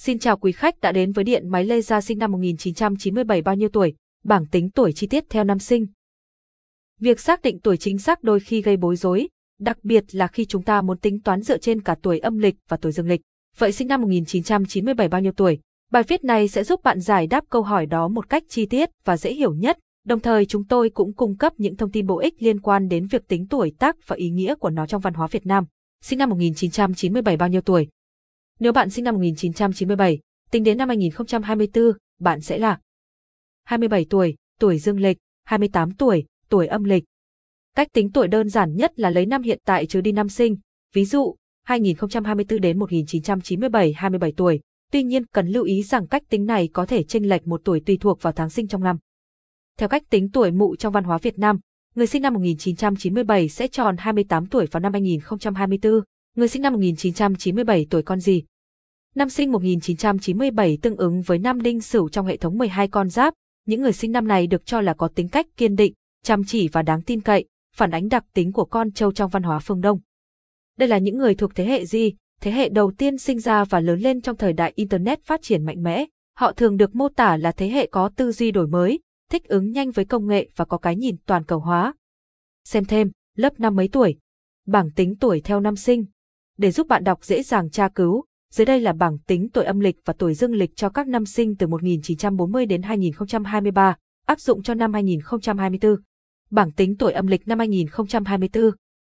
Xin chào quý khách đã đến với điện máy laser sinh năm 1997 bao nhiêu tuổi, bảng tính tuổi chi tiết theo năm sinh. Việc xác định tuổi chính xác đôi khi gây bối rối, đặc biệt là khi chúng ta muốn tính toán dựa trên cả tuổi âm lịch và tuổi dương lịch. Vậy sinh năm 1997 bao nhiêu tuổi? Bài viết này sẽ giúp bạn giải đáp câu hỏi đó một cách chi tiết và dễ hiểu nhất. Đồng thời chúng tôi cũng cung cấp những thông tin bổ ích liên quan đến việc tính tuổi tác và ý nghĩa của nó trong văn hóa Việt Nam. Sinh năm 1997 bao nhiêu tuổi? Nếu bạn sinh năm 1997, tính đến năm 2024, bạn sẽ là 27 tuổi, tuổi dương lịch, 28 tuổi, tuổi âm lịch. Cách tính tuổi đơn giản nhất là lấy năm hiện tại trừ đi năm sinh, ví dụ 2024 đến 1997 27 tuổi. Tuy nhiên cần lưu ý rằng cách tính này có thể chênh lệch một tuổi tùy thuộc vào tháng sinh trong năm. Theo cách tính tuổi mụ trong văn hóa Việt Nam, người sinh năm 1997 sẽ tròn 28 tuổi vào năm 2024. Người sinh năm 1997 tuổi con gì? Năm sinh 1997 tương ứng với năm Đinh Sửu trong hệ thống 12 con giáp. Những người sinh năm này được cho là có tính cách kiên định, chăm chỉ và đáng tin cậy, phản ánh đặc tính của con trâu trong văn hóa phương Đông. Đây là những người thuộc thế hệ gì? Thế hệ đầu tiên sinh ra và lớn lên trong thời đại Internet phát triển mạnh mẽ. Họ thường được mô tả là thế hệ có tư duy đổi mới, thích ứng nhanh với công nghệ và có cái nhìn toàn cầu hóa. Xem thêm, lớp năm mấy tuổi? Bảng tính tuổi theo năm sinh. Để giúp bạn đọc dễ dàng tra cứu, dưới đây là bảng tính tuổi âm lịch và tuổi dương lịch cho các năm sinh từ 1940 đến 2023, áp dụng cho năm 2024. Bảng tính tuổi âm lịch năm 2024.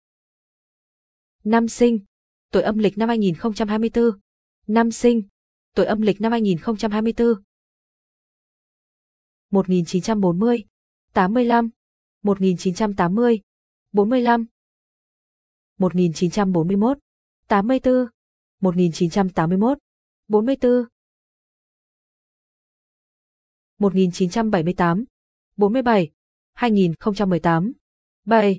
Năm sinh. Tuổi âm lịch năm 2024. Năm sinh. Tuổi âm lịch năm 2024. 1940. 85. 1980. 45. 1941. 84. 1981. 44. 1978. 47. 2018. 7.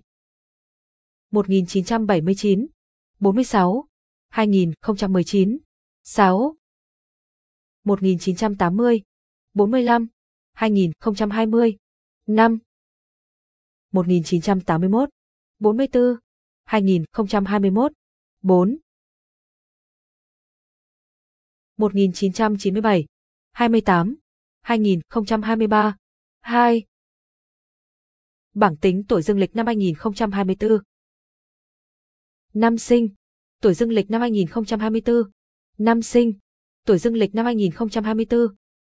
1979. 46. 2019. 6. 1980. 45. 2020. 5. 1981. 44. 2021. 4. 1997. 28. 2023. 2. Bảng tính tuổi dương lịch năm 2024. Năm sinh. Tuổi dương lịch năm 2024. Năm sinh. Tuổi dương lịch năm 2024.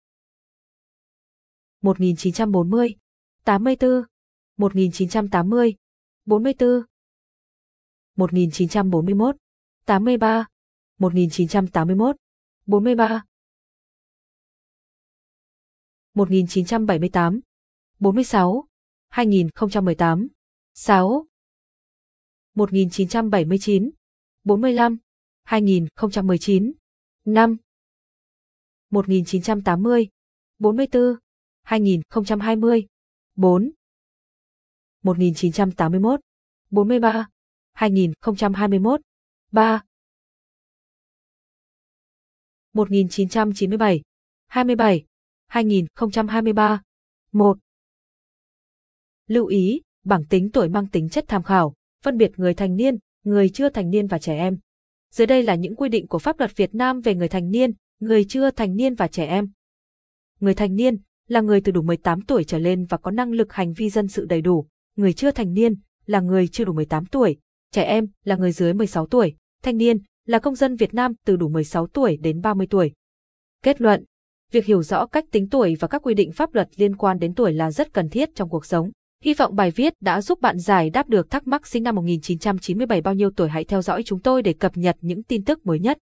1940. 84. 1980. 44. 1941. 83. 1981. 43. 1978. 46. 2018. 6. 1979. 45. 2019. 5. 1980. 44. 2020. 4. 1981. 43. 2021. 3. 1997. 27. 2023. 1. Lưu ý, bảng tính tuổi mang tính chất tham khảo, phân biệt người thành niên, người chưa thành niên và trẻ em. Dưới đây là những quy định của pháp luật Việt Nam về người thành niên, người chưa thành niên và trẻ em. Người thành niên là người từ đủ 18 tuổi trở lên và có năng lực hành vi dân sự đầy đủ. Người chưa thành niên là người chưa đủ 18 tuổi. Trẻ em là người dưới 16 tuổi. Thanh niên là công dân Việt Nam từ đủ 16 tuổi đến 30 tuổi. Kết luận, việc hiểu rõ cách tính tuổi và các quy định pháp luật liên quan đến tuổi là rất cần thiết trong cuộc sống. Hy vọng bài viết đã giúp bạn giải đáp được thắc mắc sinh năm 1997 bao nhiêu tuổi. Hãy theo dõi chúng tôi để cập nhật những tin tức mới nhất.